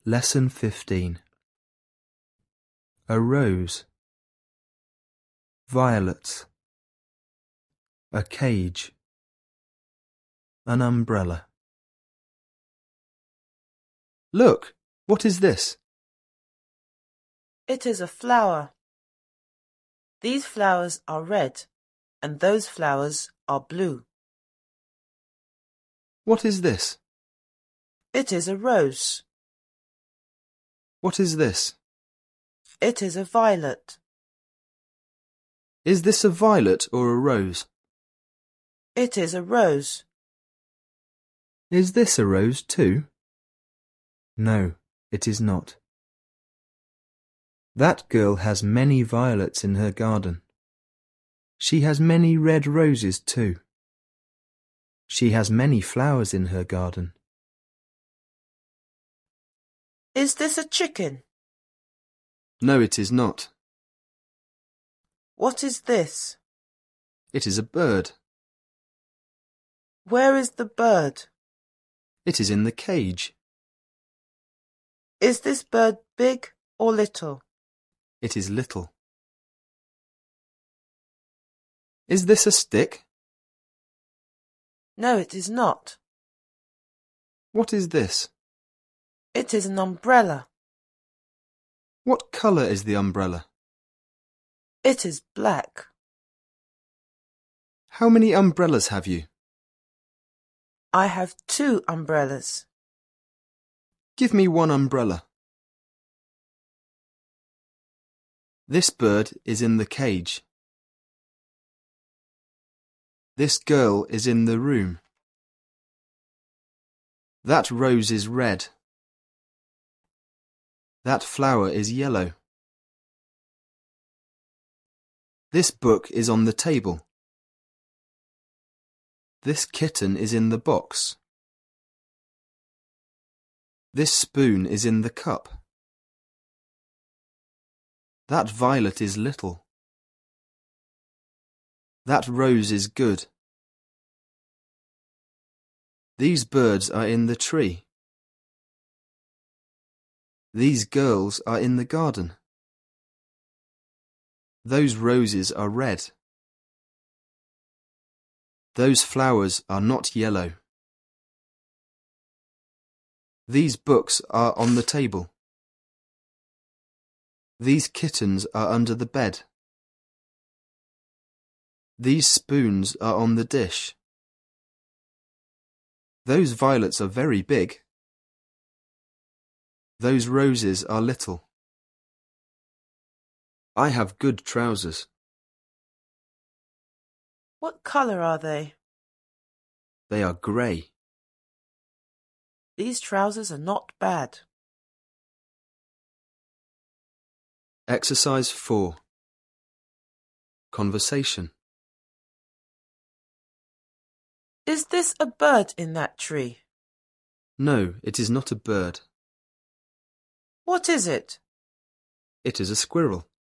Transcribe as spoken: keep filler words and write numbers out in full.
Lesson fifteen. A rose, violets, a cage, an umbrella. Look, what is this? It is a flower. These flowers are red, and those flowers are blue. What is this? It is a rose. What is this? It is a violet. Is this a violet or a rose? It is a rose. Is this a rose too? No, it is not. That girl has many violets in her garden. She has many red roses too. She has many flowers in her garden. Is this a chicken? No, it is not. What is this? It is a bird. Where is the bird? It is in the cage. Is this bird big or little? It is little. Is this a stick? No, it is not. What is this? It is an umbrella. What colour is the umbrella? It is black. How many umbrellas have you? I have two umbrellas. Give me one umbrella. This bird is in the cage. This girl is in the room. That rose is red. That flower is yellow. This book is on the table. This kitten is in the box. This spoon is in the cup. That violet is little. That rose is good. These birds are in the tree. These girls are in the garden. Those roses are red. Those flowers are not yellow. These books are on the table. These kittens are under the bed. These spoons are on the dish. Those violets are very big. Those roses are little. I have good trousers. What colour are they? They are grey. These trousers are not bad. Exercise four. Conversation. Is this a bird in that tree? No, it is not a bird. What is it? It is a squirrel.